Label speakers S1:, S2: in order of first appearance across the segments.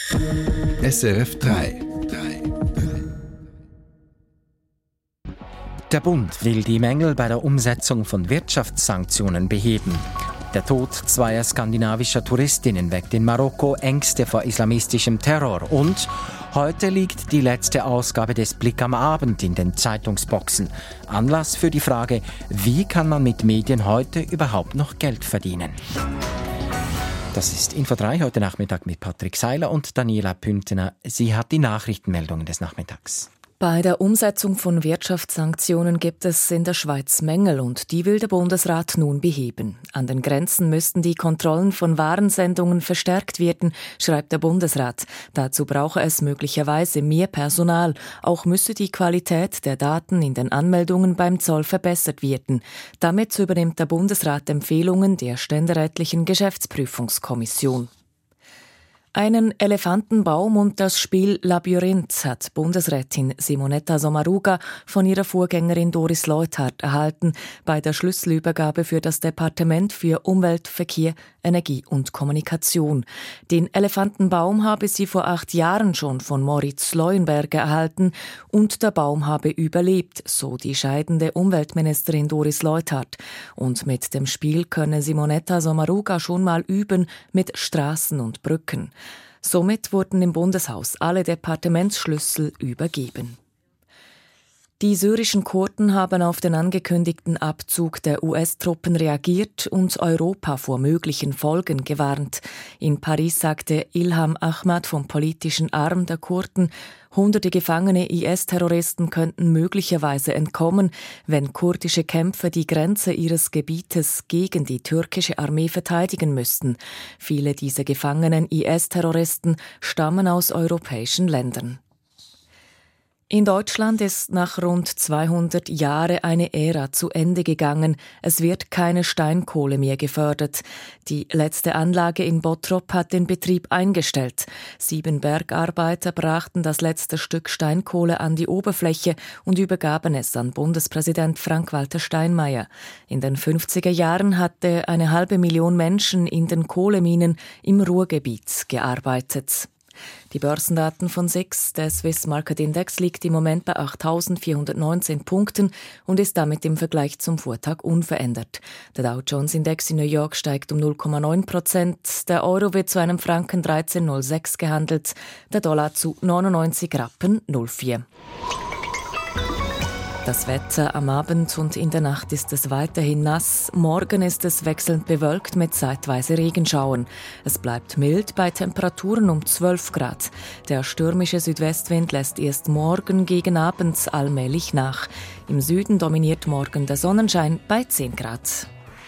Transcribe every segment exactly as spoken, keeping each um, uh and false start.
S1: S R F drei.
S2: Der Bund will die Mängel bei der Umsetzung von Wirtschaftssanktionen beheben. Der Tod zweier skandinavischer Touristinnen weckt in Marokko Ängste vor islamistischem Terror. Und heute liegt die letzte Ausgabe des Blick am Abend in den Zeitungsboxen. Anlass für die Frage, wie kann man mit Medien heute überhaupt noch Geld verdienen? Das ist Info drei heute Nachmittag mit Patrick Seiler und Daniela Püntener. Sie hat die Nachrichtenmeldungen des Nachmittags.
S3: Bei der Umsetzung von Wirtschaftssanktionen gibt es in der Schweiz Mängel und die will der Bundesrat nun beheben. An den Grenzen müssten die Kontrollen von Warensendungen verstärkt werden, schreibt der Bundesrat. Dazu brauche es möglicherweise mehr Personal. Auch müsse die Qualität der Daten in den Anmeldungen beim Zoll verbessert werden. Damit übernimmt der Bundesrat Empfehlungen der ständerätlichen Geschäftsprüfungskommission. Einen Elefantenbaum und das Spiel Labyrinth hat Bundesrätin Simonetta Sommaruga von ihrer Vorgängerin Doris Leuthard erhalten bei der Schlüsselübergabe für das Departement für Umwelt, Verkehr, Energie und Kommunikation. Den Elefantenbaum habe sie vor acht Jahren schon von Moritz Leuenberger erhalten und der Baum habe überlebt, so die scheidende Umweltministerin Doris Leuthard. Und mit dem Spiel könne Simonetta Sommaruga schon mal üben mit Straßen und Brücken. Somit wurden im Bundeshaus alle Departementsschlüssel übergeben. Die syrischen Kurden haben auf den angekündigten Abzug der U S-Truppen reagiert und Europa vor möglichen Folgen gewarnt. In Paris sagte Ilham Ahmad vom politischen Arm der Kurden, hunderte gefangene I S-Terroristen könnten möglicherweise entkommen, wenn kurdische Kämpfer die Grenze ihres Gebietes gegen die türkische Armee verteidigen müssten. Viele dieser gefangenen I S-Terroristen stammen aus europäischen Ländern. In Deutschland ist nach rund zweihundert Jahren eine Ära zu Ende gegangen. Es wird keine Steinkohle mehr gefördert. Die letzte Anlage in Bottrop hat den Betrieb eingestellt. Sieben Bergarbeiter brachten das letzte Stück Steinkohle an die Oberfläche und übergaben es an Bundespräsident Frank-Walter Steinmeier. In den fünfziger Jahren hatte eine halbe Million Menschen in den Kohleminen im Ruhrgebiet gearbeitet. Die Börsendaten von S I X, der Swiss Market Index, liegt im Moment bei achttausendvierhundertneunzehn Punkten und ist damit im Vergleich zum Vortag unverändert. Der Dow Jones Index in New York steigt um null Komma neun Prozent, der Euro wird zu einem Franken dreizehn Komma null sechs gehandelt, der Dollar zu neunundneunzig Rappen null vier. Das Wetter am Abend und in der Nacht ist es weiterhin nass. Morgen ist es wechselnd bewölkt mit zeitweise Regenschauern. Es bleibt mild bei Temperaturen um zwölf Grad. Der stürmische Südwestwind lässt erst morgen gegen Abend allmählich nach. Im Süden dominiert morgen der Sonnenschein bei zehn Grad.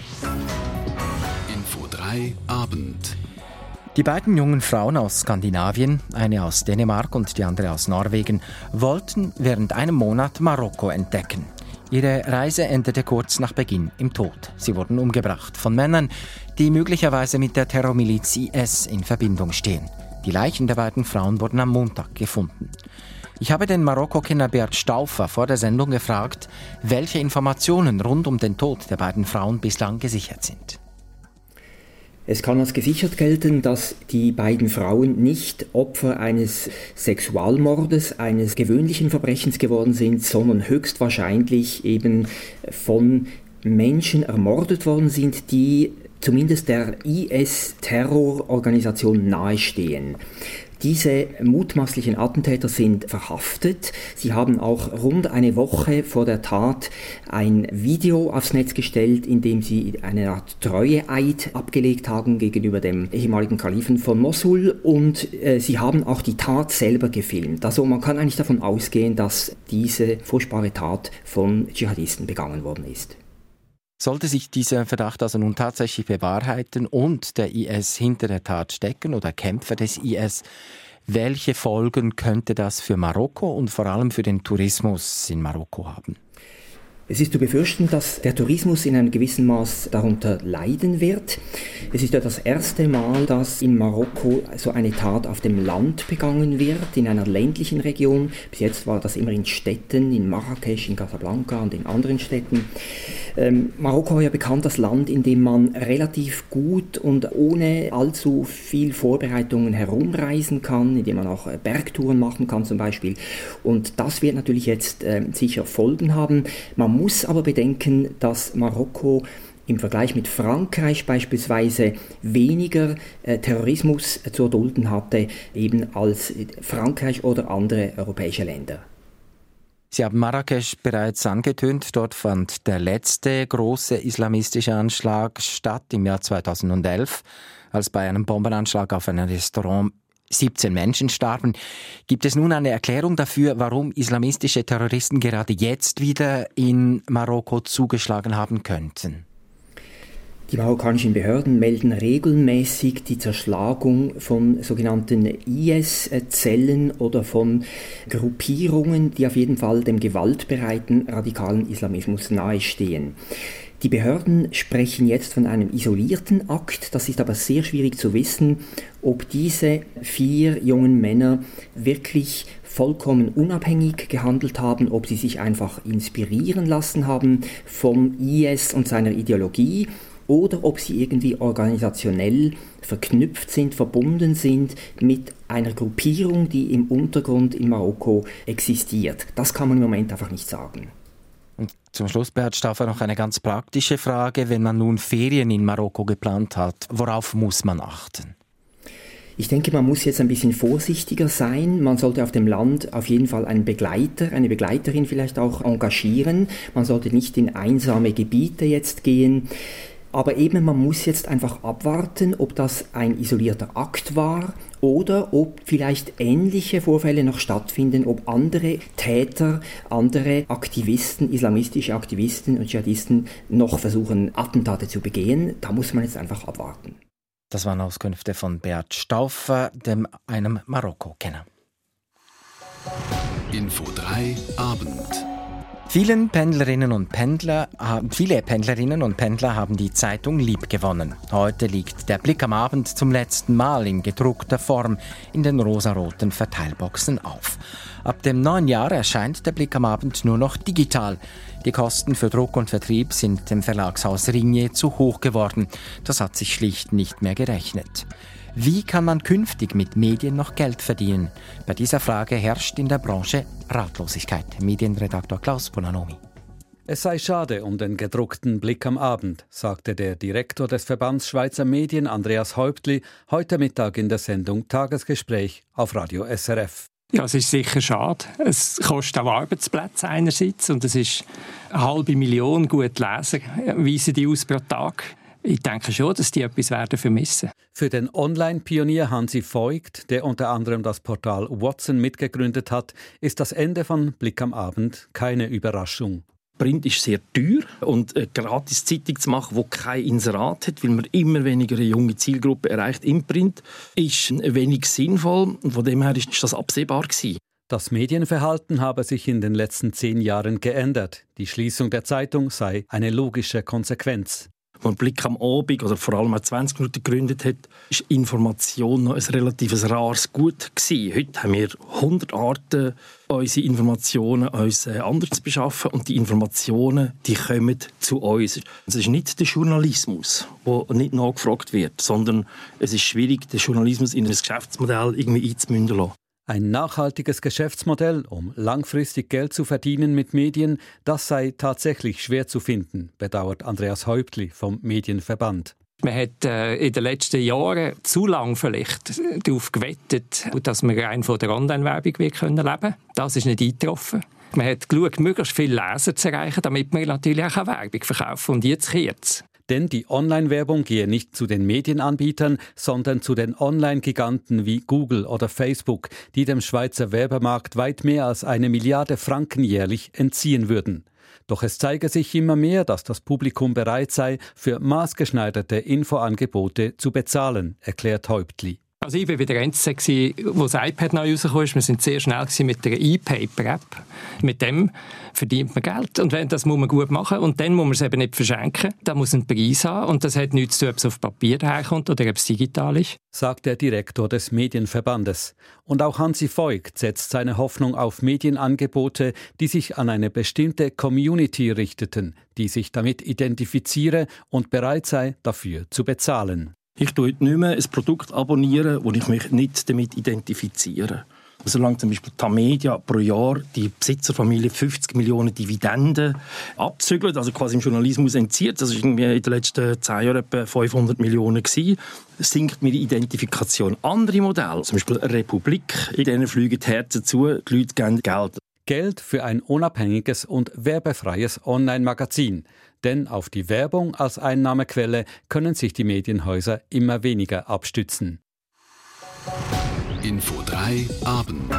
S1: Info drei Abend.
S2: Die beiden jungen Frauen aus Skandinavien, eine aus Dänemark und die andere aus Norwegen, wollten während einem Monat Marokko entdecken. Ihre Reise endete kurz nach Beginn im Tod. Sie wurden umgebracht von Männern, die möglicherweise mit der Terrormiliz I S in Verbindung stehen. Die Leichen der beiden Frauen wurden am Montag gefunden. Ich habe den Marokko-Kenner Bert Stauffer vor der Sendung gefragt, welche Informationen rund um den Tod der beiden Frauen bislang gesichert sind.
S4: Es kann als gesichert gelten, dass die beiden Frauen nicht Opfer eines Sexualmordes, eines gewöhnlichen Verbrechens geworden sind, sondern höchstwahrscheinlich eben von Menschen ermordet worden sind, die zumindest der I S-Terrororganisation nahestehen. Diese mutmaßlichen Attentäter sind verhaftet. Sie haben auch rund eine Woche vor der Tat ein Video aufs Netz gestellt, in dem sie eine Art Treueeid abgelegt haben gegenüber dem ehemaligen Kalifen von Mosul, und äh, sie haben auch die Tat selber gefilmt. Also man kann eigentlich davon ausgehen, dass diese furchtbare Tat von Dschihadisten begangen worden ist.
S2: Sollte sich dieser Verdacht also nun tatsächlich bewahrheiten und der I S hinter der Tat stecken oder Kämpfer des I S, welche Folgen könnte das für Marokko und vor allem für den Tourismus in Marokko haben?
S4: Es ist zu befürchten, dass der Tourismus in einem gewissen Maß darunter leiden wird. Es ist ja das erste Mal, dass in Marokko so eine Tat auf dem Land begangen wird, in einer ländlichen Region. Bis jetzt war das immer in Städten, in Marrakesch, in Casablanca und in anderen Städten. Ähm, Marokko war ja bekannt als Land, in dem man relativ gut und ohne allzu viel Vorbereitungen herumreisen kann, in dem man auch Bergtouren machen kann zum Beispiel. Und das wird natürlich jetzt äh, sicher Folgen haben. Man muss aber bedenken, dass Marokko im Vergleich mit Frankreich beispielsweise weniger äh, Terrorismus äh, zu erdulden hatte, eben als Frankreich oder andere europäische Länder.
S2: Sie haben Marrakesch bereits angetönt. Dort fand der letzte große islamistische Anschlag statt im Jahr zweitausendelf, als bei einem Bombenanschlag auf ein Restaurant siebzehn Menschen starben. Gibt es nun eine Erklärung dafür, warum islamistische Terroristen gerade jetzt wieder in Marokko zugeschlagen haben könnten?
S4: Die marokkanischen Behörden melden regelmäßig die Zerschlagung von sogenannten I S-Zellen oder von Gruppierungen, die auf jeden Fall dem gewaltbereiten radikalen Islamismus nahestehen. Die Behörden sprechen jetzt von einem isolierten Akt. Das ist aber sehr schwierig zu wissen, ob diese vier jungen Männer wirklich vollkommen unabhängig gehandelt haben, ob sie sich einfach inspirieren lassen haben vom I S und seiner Ideologie, oder ob sie irgendwie organisationell verknüpft sind, verbunden sind mit einer Gruppierung, die im Untergrund in Marokko existiert. Das kann man im Moment einfach nicht sagen.
S2: Und zum Schluss, Beat Stauffer, noch eine ganz praktische Frage. Wenn man nun Ferien in Marokko geplant hat, worauf muss man achten?
S4: Ich denke, man muss jetzt ein bisschen vorsichtiger sein. Man sollte auf dem Land auf jeden Fall einen Begleiter, eine Begleiterin vielleicht auch engagieren. Man sollte nicht in einsame Gebiete jetzt gehen. Aber eben, man muss jetzt einfach abwarten, ob das ein isolierter Akt war oder ob vielleicht ähnliche Vorfälle noch stattfinden, ob andere Täter, andere Aktivisten, islamistische Aktivisten und Dschihadisten noch versuchen, Attentate zu begehen. Da muss man jetzt einfach abwarten.
S2: Das waren Auskünfte von Beat Stauffer, dem einem Marokko-Kenner.
S1: Info drei Abend.
S2: Vielen Pendlerinnen und Pendler, viele Pendlerinnen und Pendler haben die Zeitung liebgewonnen. Heute liegt der Blick am Abend zum letzten Mal in gedruckter Form in den rosaroten Verteilboxen auf. Ab dem neuen Jahr erscheint der Blick am Abend nur noch digital. Die Kosten für Druck und Vertrieb sind dem Verlagshaus Ringier zu hoch geworden. Das hat sich schlicht nicht mehr gerechnet. Wie kann man künftig mit Medien noch Geld verdienen? Bei dieser Frage herrscht in der Branche Ratlosigkeit. Medienredaktor Klaus Bonanomi.
S5: Es sei schade um den gedruckten Blick am Abend, sagte der Direktor des Verbands Schweizer Medien, Andreas Häuptli, heute Mittag in der Sendung Tagesgespräch auf Radio S R F.
S6: Ja, es ist sicher schade. Es kostet auch Arbeitsplätze einerseits und es ist eine halbe Million gute Leser, weisen die aus pro Tag. Ich denke schon, dass die etwas werden vermissen.
S5: Für den Online-Pionier Hansi Voigt, der unter anderem das Portal Watson mitgegründet hat, ist das Ende von Blick am Abend keine Überraschung.
S7: Print ist sehr teuer und eine Gratis-Zeitung zu machen, die kein Inserat hat, weil man immer weniger eine junge Zielgruppe erreicht im Print, ist wenig sinnvoll und von dem her ist das absehbar gewesen.
S5: Das Medienverhalten habe sich in den letzten zehn Jahren geändert. Die Schließung der Zeitung sei eine logische Konsequenz.
S7: Als man Blick am Abend oder vor allem auch zwanzig Minuten gegründet hat, war Information noch ein relativ rares Gut gewesen. Heute haben wir hundert Arten, unsere Informationen uns anders zu beschaffen und die Informationen, die kommen zu uns. Es ist nicht der Journalismus, der nicht nachgefragt wird, sondern es ist schwierig, den Journalismus in ein Geschäftsmodell irgendwie einzumünden lassen.
S5: Ein nachhaltiges Geschäftsmodell, um langfristig Geld zu verdienen mit Medien, das sei tatsächlich schwer zu finden, bedauert Andreas Häuptli vom Medienverband.
S6: Man hat äh, in den letzten Jahren zu lange vielleicht darauf gewettet, dass man rein von der Online-Werbung leben können. Das ist nicht eingetroffen. Man hat geschaut, möglichst viele Leser zu erreichen, damit man natürlich auch Werbung verkaufen kann. Und jetzt geht's.
S5: Denn die Online-Werbung gehe nicht zu den Medienanbietern, sondern zu den Online-Giganten wie Google oder Facebook, die dem Schweizer Werbemarkt weit mehr als eine Milliarde Franken jährlich entziehen würden. Doch es zeige sich immer mehr, dass das Publikum bereit sei, für maßgeschneiderte Infoangebote zu bezahlen, erklärt Häuptli.
S6: Also ich war wieder Enze, wo das iPad neu rausgekommen ist. Wir waren sehr schnell mit der E-Paper-App. Mit dem verdient man Geld. Und das muss man gut machen. Und dann muss man es eben nicht verschenken. Da muss einen Preis haben. Und das hat nichts zu tun, ob es auf Papier daherkommt oder ob es digital ist.
S5: Sagt der Direktor des Medienverbandes. Und auch Hansi Voigt setzt seine Hoffnung auf Medienangebote, die sich an eine bestimmte Community richteten, die sich damit identifiziere und bereit sei, dafür zu bezahlen.
S7: Ich tue nicht mehr ein Produkt abonnieren, wo ich mich nicht damit identifiziere. Solange zum Beispiel Tamedia pro Jahr die Besitzerfamilie fünfzig Millionen Dividenden abzügelt, also quasi im Journalismus entzieht, das war in den letzten zehn Jahren etwa fünfhundert Millionen gewesen, sinkt mir die Identifikation. Andere Modelle, zum Beispiel Republik, in denen fliegen die Herzen zu, die Leute geben Geld.
S5: Geld für ein unabhängiges und werbefreies Online-Magazin. Denn auf die Werbung als Einnahmequelle können sich die Medienhäuser immer weniger abstützen.
S1: Info drei Abend.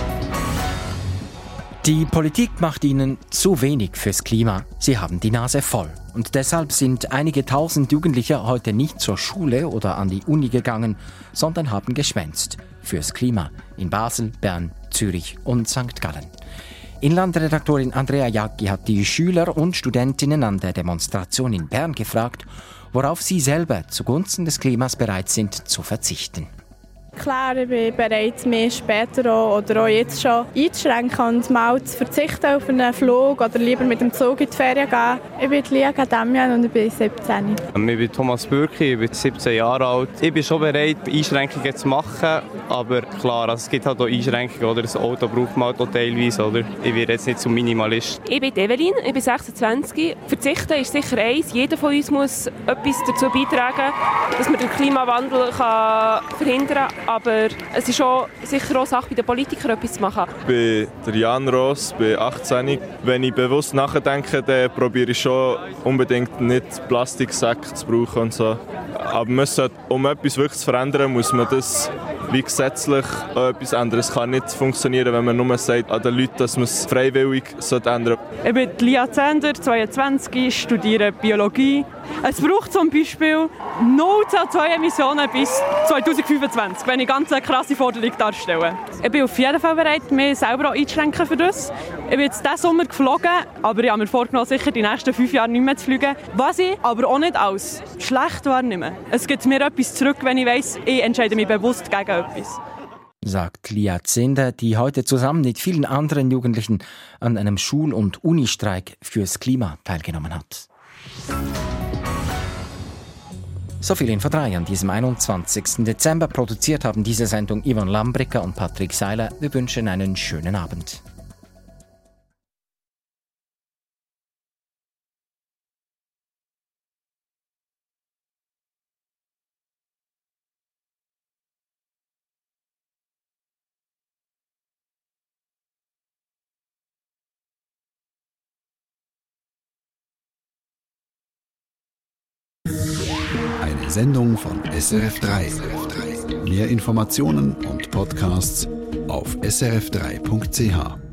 S2: Die Politik macht ihnen zu wenig fürs Klima. Sie haben die Nase voll. Und deshalb sind einige tausend Jugendliche heute nicht zur Schule oder an die Uni gegangen, sondern haben geschwänzt. Fürs Klima in Basel, Bern, Zürich und Sankt Gallen. Inlandredaktorin Andrea Jacki hat die Schüler und Studentinnen an der Demonstration in Bern gefragt, worauf sie selber zugunsten des Klimas bereit sind zu verzichten.
S8: Klar, ich bin bereit, mich später auch, oder auch jetzt schon einzuschränken und mal zu verzichten auf einen Flug oder lieber mit dem Zug in die Ferien gehen. Ich bin Lia Damian und ich bin siebzehn.
S9: Ich bin Thomas Bürki, ich bin siebzehn Jahre alt. Ich bin schon bereit, Einschränkungen zu machen, aber klar, also es gibt halt auch Einschränkungen, oder? Das Auto braucht man auch teilweise, oder? Ich werde jetzt nicht zum Minimalist.
S10: Ich bin Evelyn, ich bin sechsundzwanzig. Verzichten ist sicher eins. Jeder von uns muss etwas dazu beitragen, dass man den Klimawandel kann verhindern kann. Aber es ist auch sicher auch Sache bei den Politikern, etwas zu machen.
S11: Ich bin der Jan Ross, bin achtzehn. Wenn ich bewusst nachdenke, dann probiere ich schon unbedingt nicht Plastiksäcke zu brauchen und so. Aber man sollte, um etwas wirklich zu verändern, muss man das wie gesetzlich etwas ändern. Es kann nicht funktionieren, wenn man nur sagt an den Leuten, dass man es freiwillig ändern sollte.
S12: Ich bin Lia Zender, zweiundzwanzig, studiere Biologie. Es braucht zum Beispiel null C O zwei Emissionen bis zweitausendfünfundzwanzig, wenn ich ganz eine krasse Forderung darstelle. Ich bin auf jeden Fall bereit, mich selber auch einzuschränken für das. Ich bin jetzt diesen Sommer geflogen, aber ich habe mir vorgenommen, sicher die nächsten fünf Jahre nicht mehr zu fliegen. Was ich aber auch nicht als schlecht wahrnehme. Es gibt mir etwas zurück, wenn ich weiss, ich entscheide mich bewusst gegen etwas.
S2: Sagt Lia Zender, die heute zusammen mit vielen anderen Jugendlichen an einem Schul- und Unistreik fürs Klima teilgenommen hat. So viel Info drei an diesem einundzwanzigsten Dezember. Produziert haben diese Sendung Ivan Lambricker und Patrick Seiler. Wir wünschen einen schönen Abend.
S1: Eine Sendung von S R F drei. Mehr Informationen und Podcasts auf s r f drei punkt c h.